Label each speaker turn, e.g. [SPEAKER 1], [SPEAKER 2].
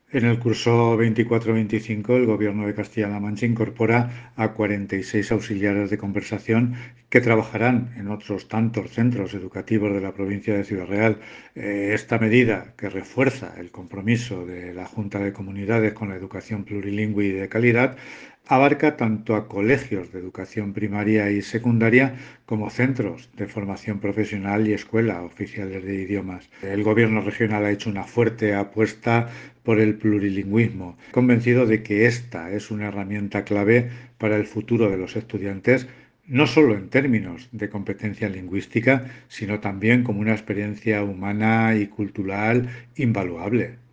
[SPEAKER 1] En el curso 24-25, el Gobierno de Castilla-La Mancha incorpora a 46 auxiliares de conversación que trabajarán en otros tantos centros educativos de la provincia de Ciudad Real. Esta medida, que refuerza el compromiso de la Junta de Comunidades con la educación plurilingüe y de calidad, abarca tanto a colegios de educación primaria y secundaria como centros de formación profesional y escuelas oficiales de idiomas. El Gobierno regional ha hecho una fuerte apuesta por el plurilingüismo, convencido de que esta es una herramienta clave para el futuro de los estudiantes, no solo en términos de competencia lingüística, sino también como una experiencia humana y cultural invaluable.